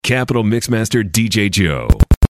Capital Mixmaster DJ Joe.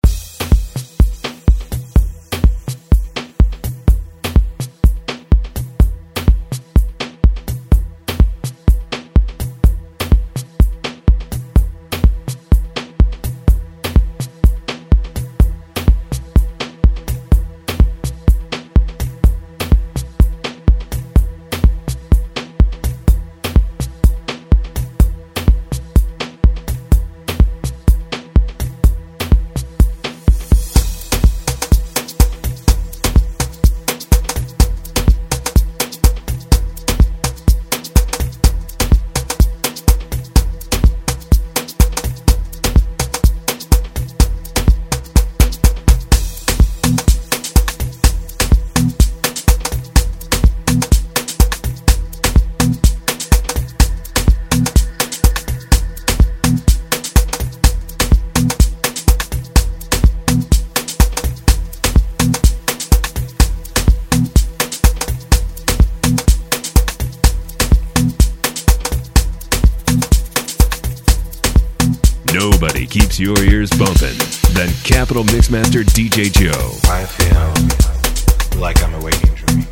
Nobody keeps your ears bumping than Capital Mixmaster DJ Joe. I feel like I'm a waking dream.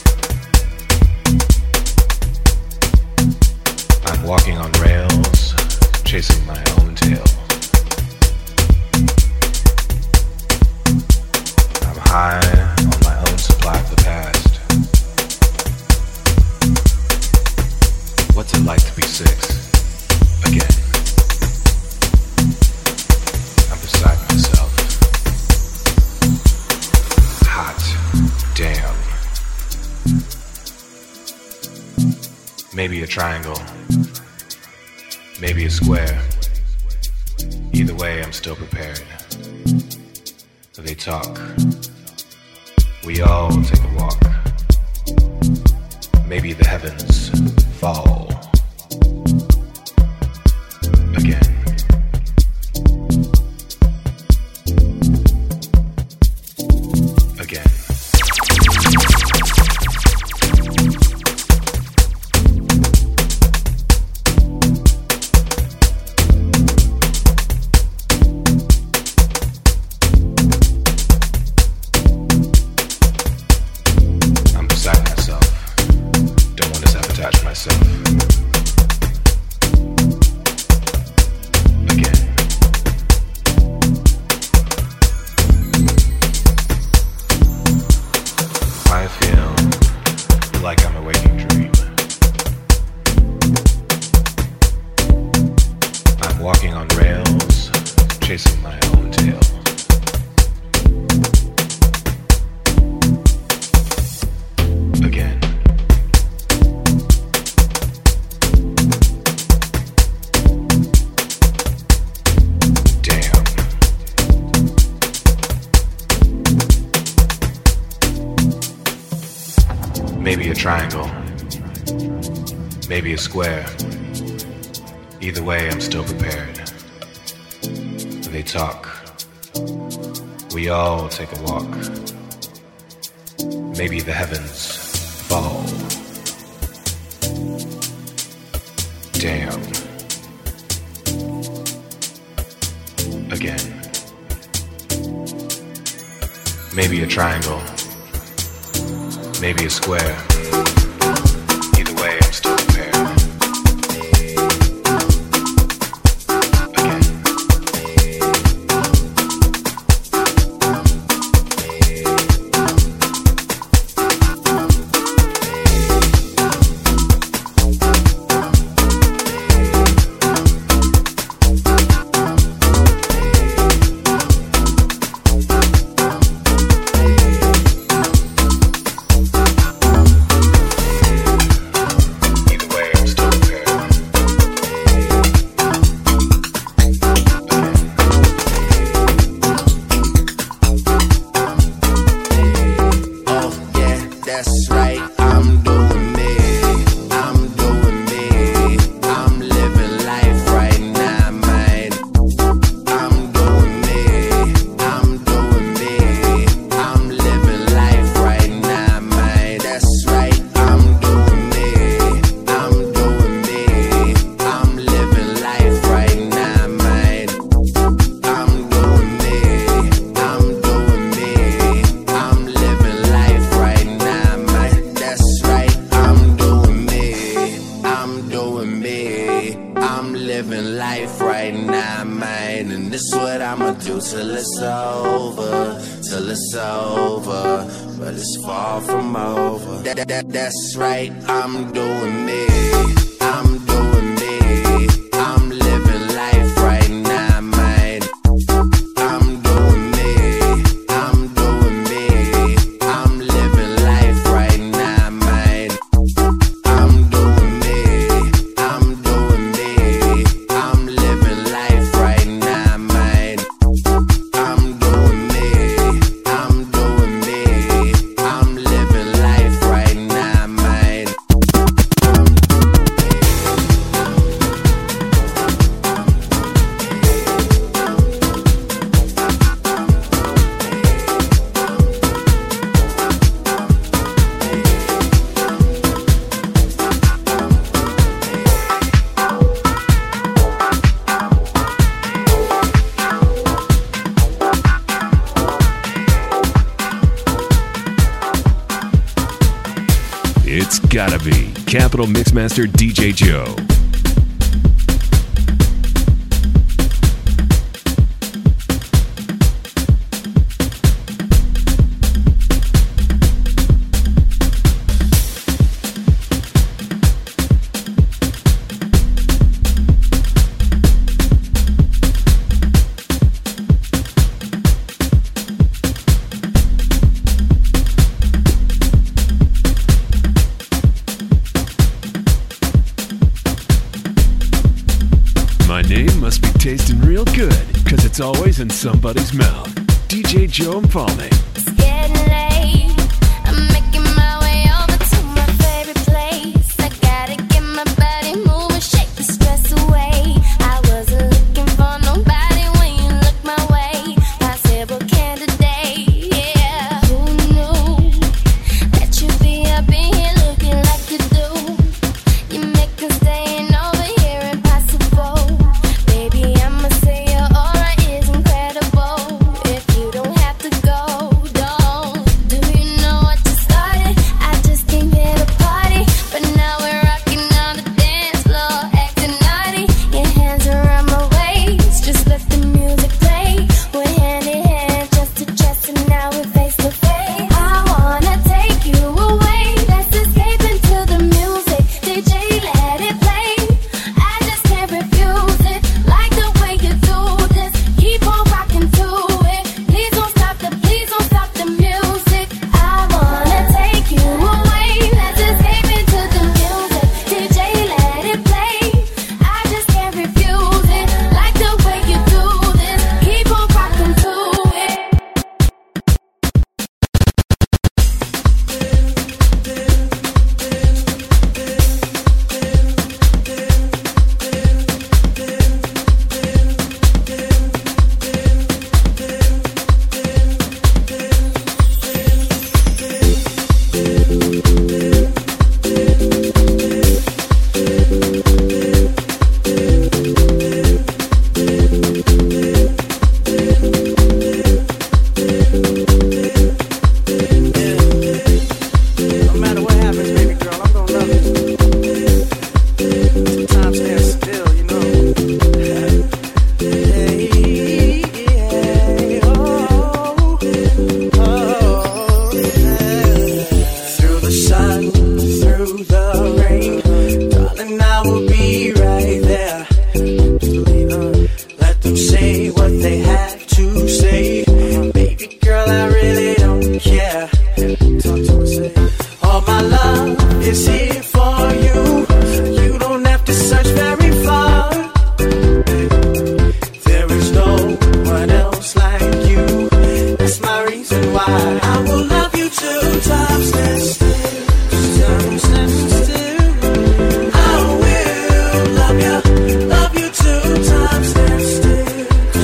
I'm walking on rails, chasing my own tail. I'm high on my own supply of the past. What's it like to be 6 again? Beside myself. Hot damn. Maybe a triangle. Maybe a square. Either way, I'm still prepared. They talk. We all take a walk. Maybe the heavens fall. Again. Maybe a triangle. Maybe a square. Either way, I'm still prepared. They talk. We all take a walk. Maybe the heavens fall. Damn. Again. Maybe a triangle. Maybe a square. Either way, I'm still prepared. nah, man. And this what I'ma do till it's over, till it's over. But it's far from over. That's right, I'm doing me. I'm doing me. I'm living life right now, man. I'm doing me. I'm doing me. I'm living life right now, man. I'm doing me. I'm doing me. I'm living life right now, man. I'm doing me. I'm doing me. I'm living life right now, man. It's gotta be Capital Mixmaster DJ Joe. My name must be tasting real good, cause it's always in somebody's mouth. DJ Joe Mpalme. It's getting late. I'm making my way over to my favorite place. I gotta get my body moving, shake the stress away. I wasn't looking for nobody when you looked my way. Possible candidate, yeah. Who knew that you'd be up in here looking like you do? You make us staying over here impossible. Baby, I'ma say your aura is incredible. If you don't have to go, don't. Do you know what you started? I just came here to party, but now we're rocking on the dance floor, acting naughty. Your hands around my waist, just let the music play. We're hand in hand, chest to chest, and now we're face to face. I wanna take you away, let's escape into the music. DJ, let it play. I just can't refuse it. Like the way you do this, keep on rocking to it. Please don't stop the music. I wanna take you away, let's escape into the music. DJ, let it play. I just can't refuse it. Like the way you do this, keep on rocking to it. No matter what happens, baby girl, I'm gonna love you. Time stand still, you know. Hey, yeah, oh, yeah. Through the sun, through the rain, darling, I will be right there. Let them say what they have to say. Baby girl, I really don't care. Talk to her, say, all my love is here for you. You don't have to search very far. There is no one else like you. That's my reason why I will love you till time stands still. Time stands still. I will love you till time stands still.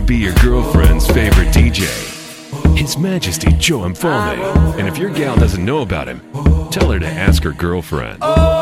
be your girlfriend's favorite DJ, His Majesty Joe Mfalme. And if your gal doesn't know about him, tell her to ask her girlfriend.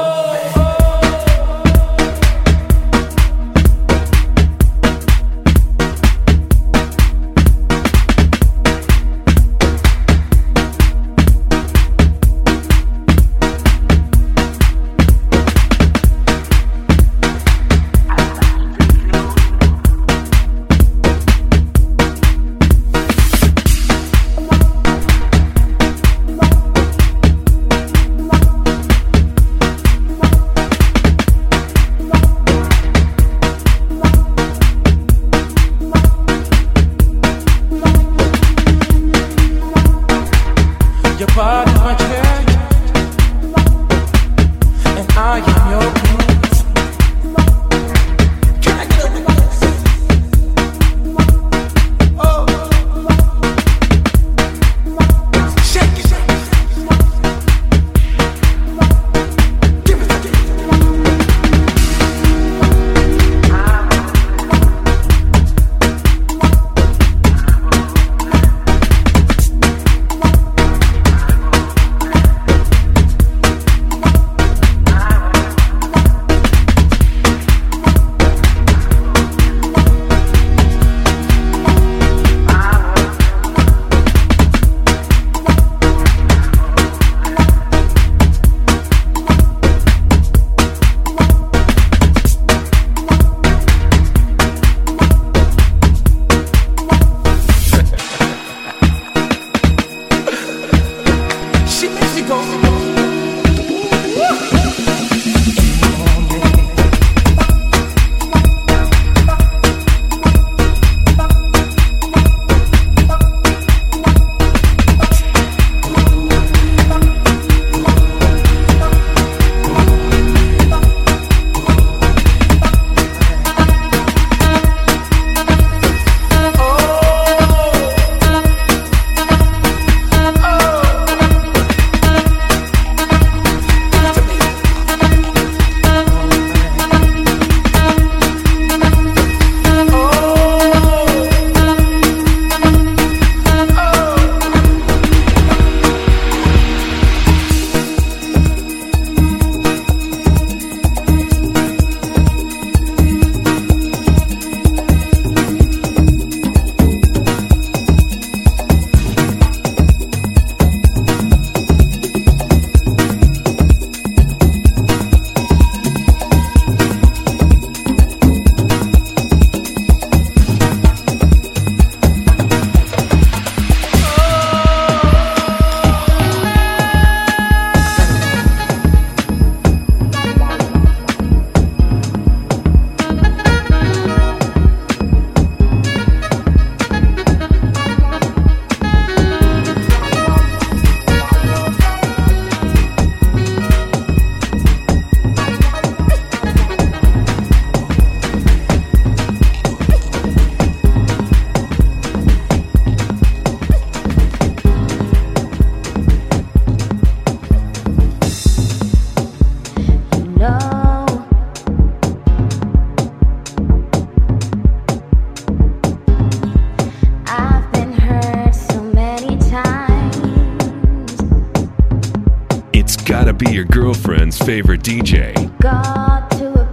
Be your girlfriend's favorite DJ. Got to a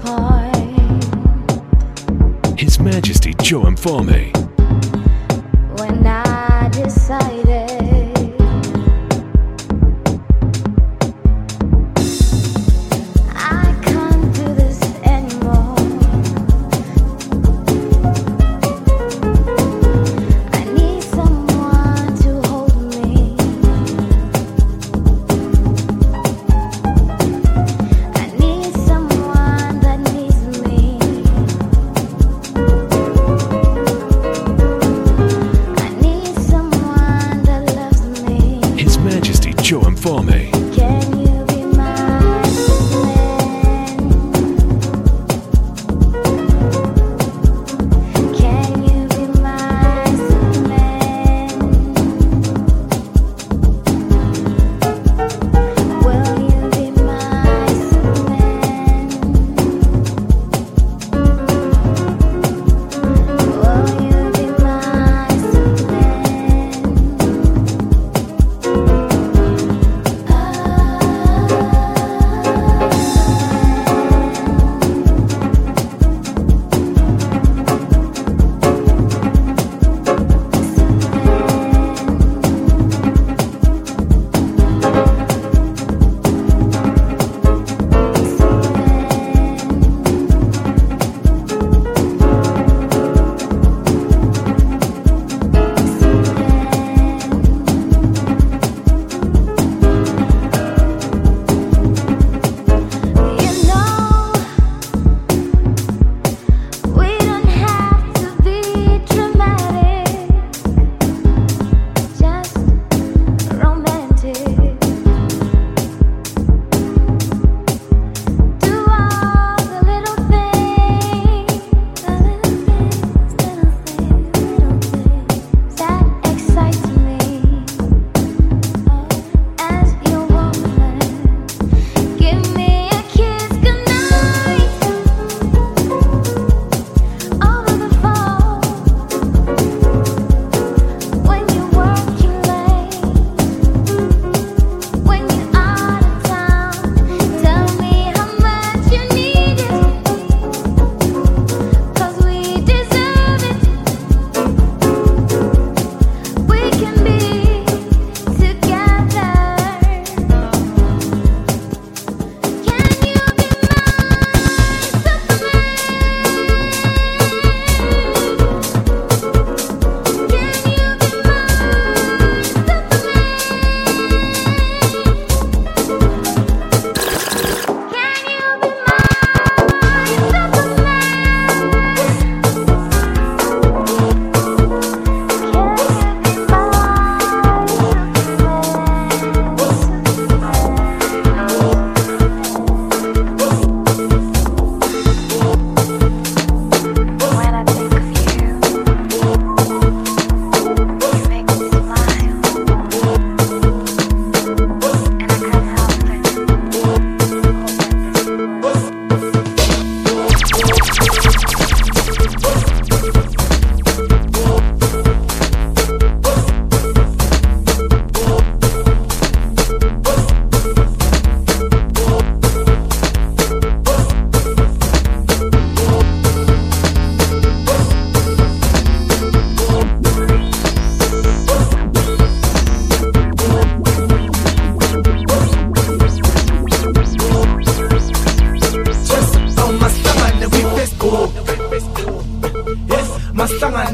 point. His Majesty Joe Mfalme. When I decided I can't do this anymore. I need someone to hold me. I need someone that needs me. I need someone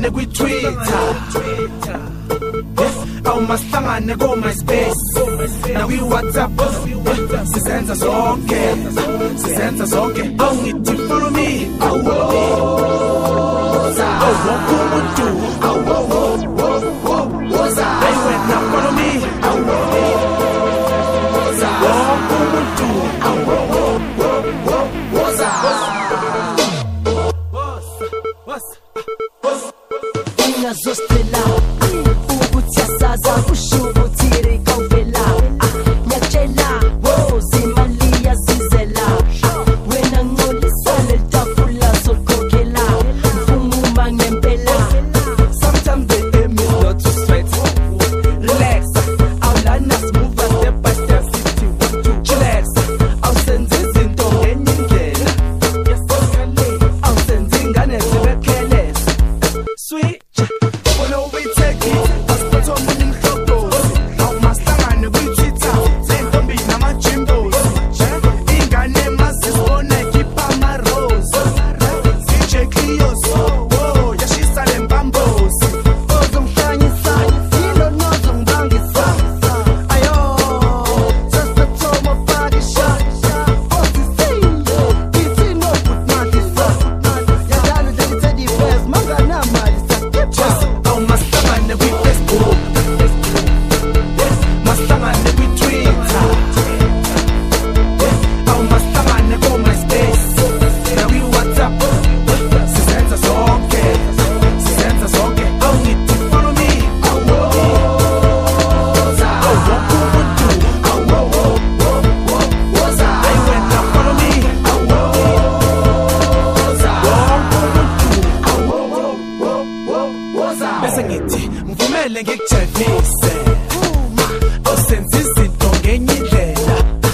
Awumahlangane kwi-Twitter, awumahlangane ko-MySpace nakwi-WhatsApp, sizenza zonke, awungithi follow me, awoza, awonke umuntu, awoza, wena follow me, awoza, wonke umuntu, awoza. Ingazostela ukuthi yasaza kusho ukuthi rekavela nyakela zimali yazizela wena ngolisa letafula sokokela mfunguma ngempela. Sometimes the aim is not to sweat. Relax, awulana smooth step by step. City want to chillax. Awusenza izinto ngenye indlela. Awusenza ingane zibekheleza. Sweet, follow we take it. Asiphatha omunye umhlobozi. Awumahlangane kwi-Twitter. Zentombi nama-jimbos. Ingane mazisibona ekhipha ama-rose. DJ Cleos, yashisa le mbambozi. Ozomhlanyisa yilo nozongibangisa ayo sasethoma pakisha osisi ithi no put madisa yadala ngithe divest mangana mali sakepha. Awumahlangane kwi-Facebook, mahlangane kwi-Twitter, awumahlangane ko-MySpace nakwi-WhatsApp, sizenza zonke, awungithi follow me, awoza, awonke umuntu, awoza, wena follow me, awoza, wonke umuntu, bese ngithi ngivumele ngikujayivise, awusenza izinto ngenye indlela,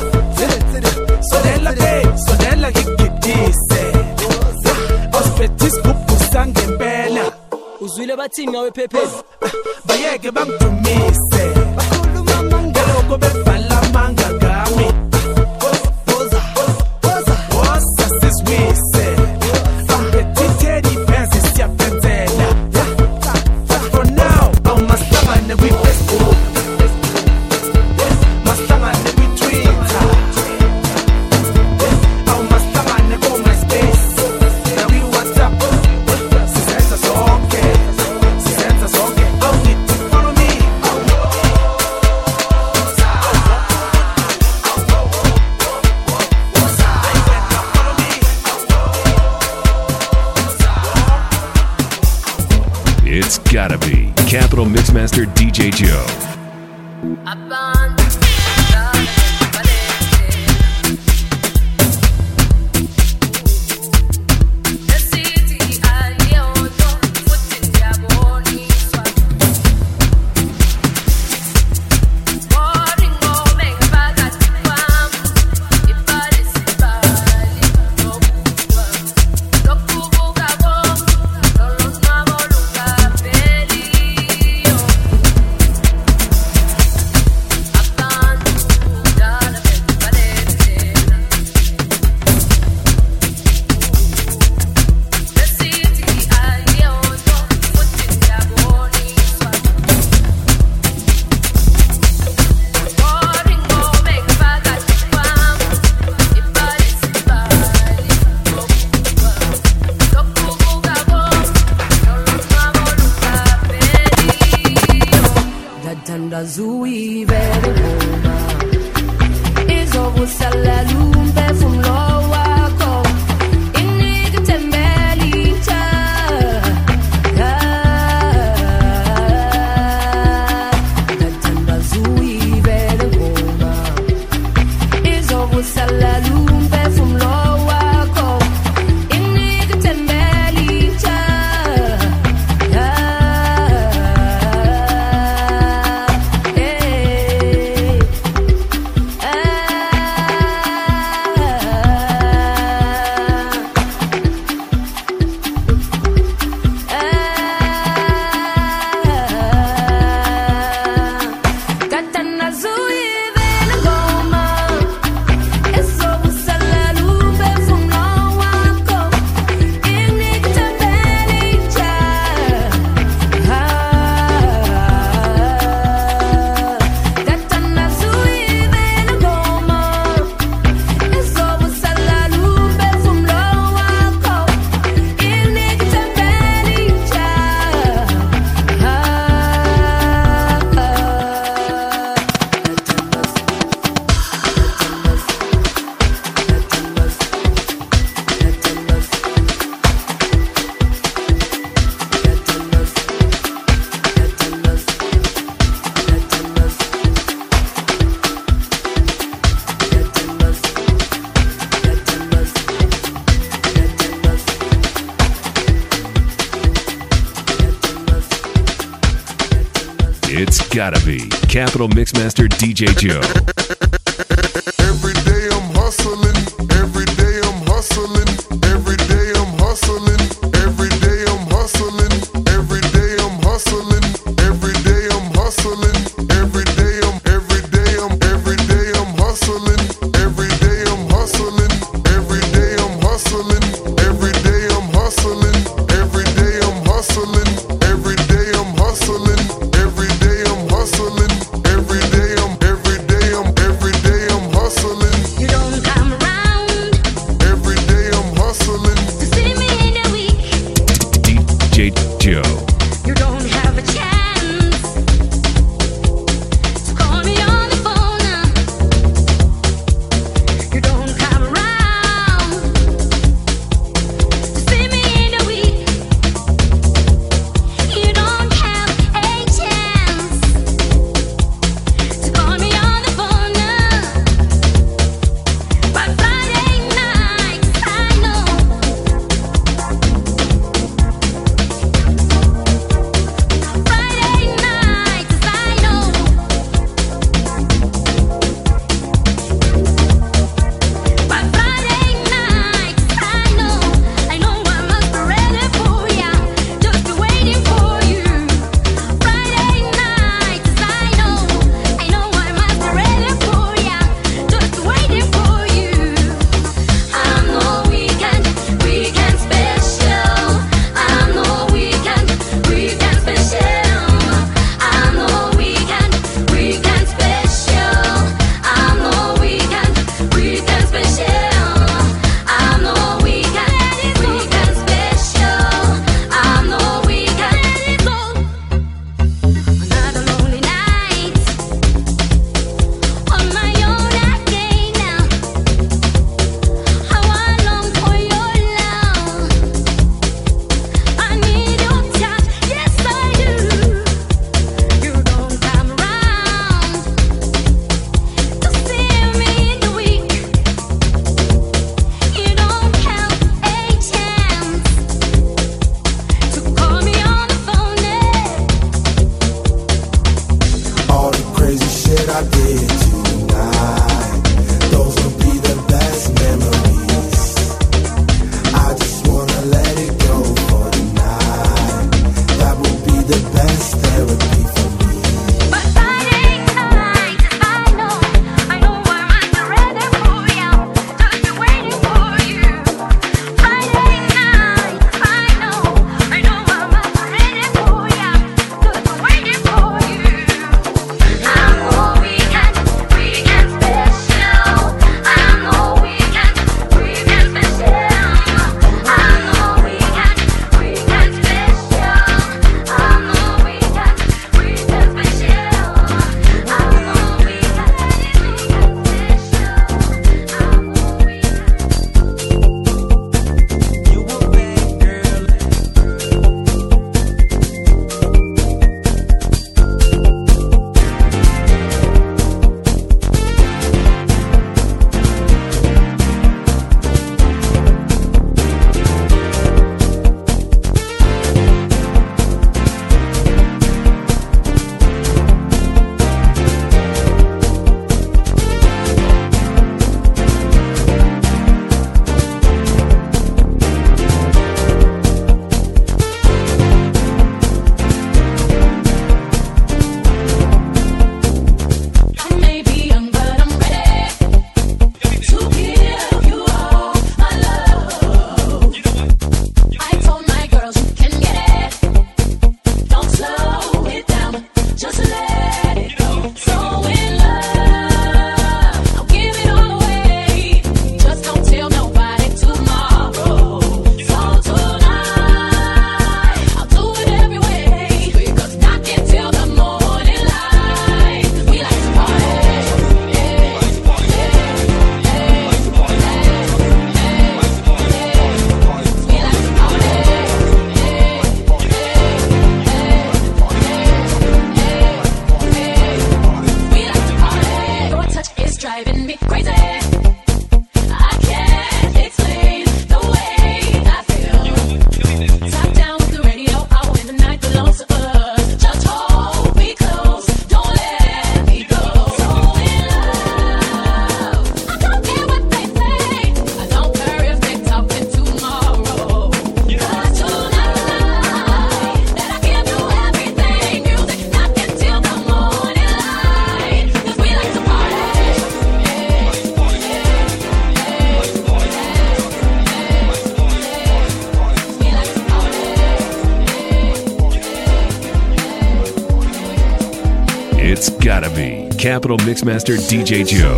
sondela ngikugidise, awusiphethe isigubhu sangempela, Uzwile bathi ngawe phephezi bayeke bangidumise, ngaloko bebhala amanga ngami, woza sizwise, angiphethe i-teddy bears siyapenzela. But for now, awumahlangane kwi-Facebook, mahlangane kwi-Twitter, awumahlangane ko-MySpace nakwi-WhatsApp, sizenza zonke, awungithi follow me, awoza, follow me, It's gotta be Capital Mixmaster DJ Joe. Zui vele ngoma izokusala lumbe fumlo wakho inika tembeli cha zui vele ngoma izokusala lumbe fumlo wakho inika tembeli cha gotta be Capital Mixmaster DJ Joe. Every day I'm hustling, every day I'm hustling, every day I'm hustling, every day I'm hustling, every day I'm hustling, every day I'm hustling, every day I'm hustling, every day I'm hustling, every day I'm hustling, every day I'm hustling, every day I'm hustling, every day I'm hustling, every day I'm hustling, every day I'm hustling. You don't come around Every day I'm hustling. to see me in a week. DJ Joe. You don't have a chance to call me on the phone. You don't come around it's gotta be Capital Mixmaster DJ Joe.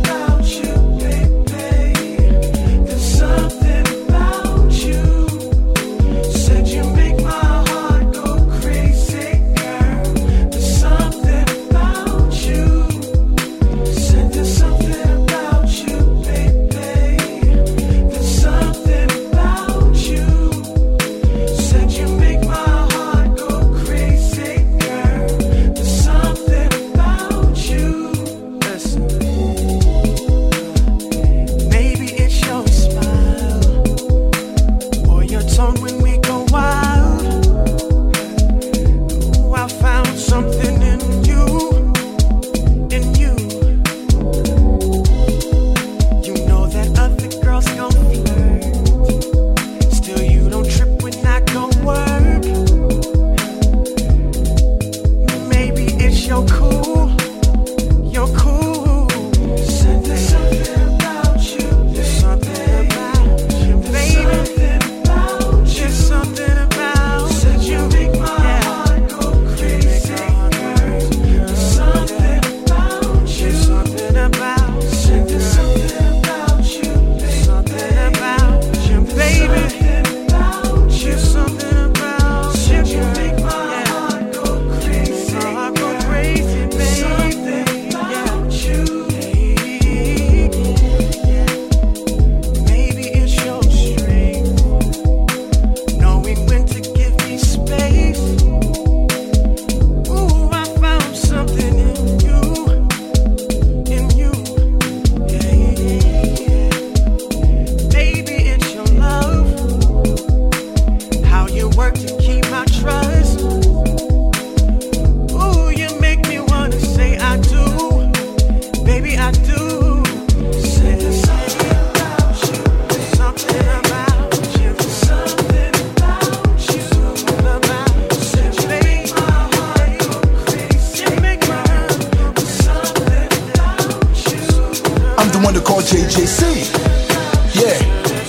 JJC. Yeah,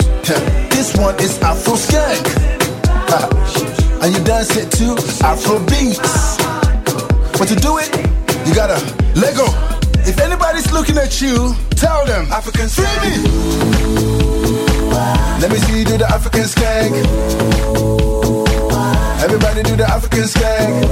this one is Afro Skank. And you dance it to Afro beats. But to do it, you gotta let go. If anybody's looking at you, tell them African Skank. Let me see you do the African Skank. Everybody do the African Skank.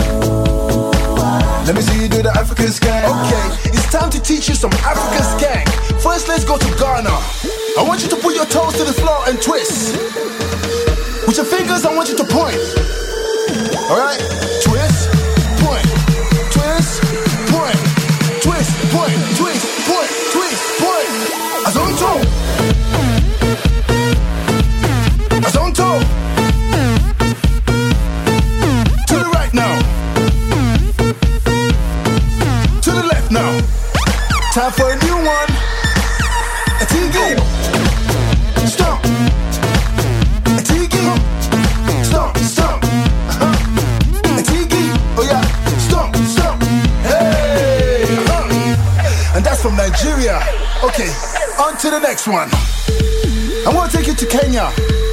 Let me see you do the African Skank. Okay, it's time to teach you some African Skank. First, let's go to Ghana. I want you to put your toes to the floor and twist. With your fingers, I want you to point. Alright? Twist, point, twist, point, twist, point, twist, point, twist, point. Azonto. Azonto. To the right now. To the left now. Time for a new one. A T-game. Stomp. A T-game. Stomp, stomp. A T-game. Oh yeah. Stomp, stomp. Hey. And that's from Nigeria. Okay, on to the next one. I want to take you to Kenya.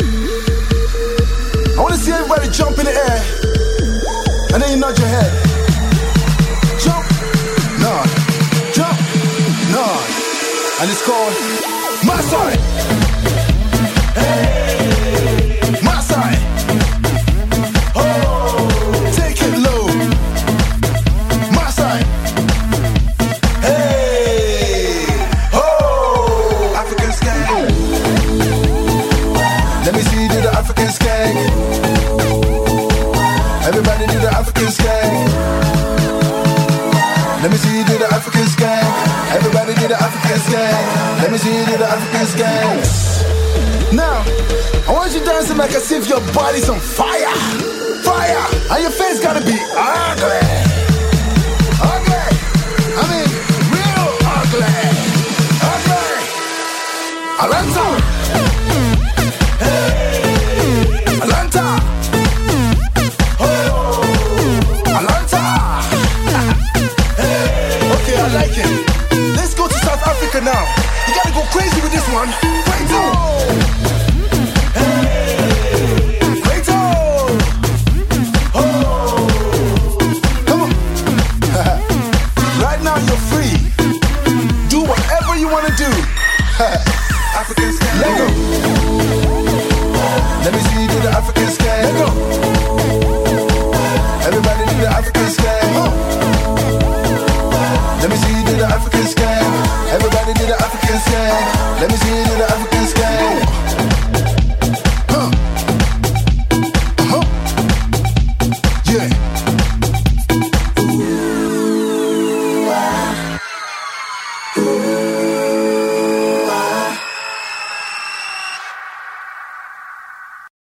I want to see everybody jump in the air. And then you nod your head. Jump, nod. Jump, nod. And it's called Maasai. Hey, Maasai. Oh, take it low. Maasai. Hey, oh, African Skank. Let me see you do the African Skank. Everybody do the African Skank. Let me see you do the African Skank. Everybody do the African Skank. Let me see you do the African Skank. Now, I want you dancing like as if your body's on fire. Fire! And your face gotta be ugly. Ugly! I mean, real ugly. Ugly! Atlanta! Hey! Atlanta! Oh! Atlanta! Hey! Okay, I like it. Let's go to South Africa now. You gotta go crazy with this one. Right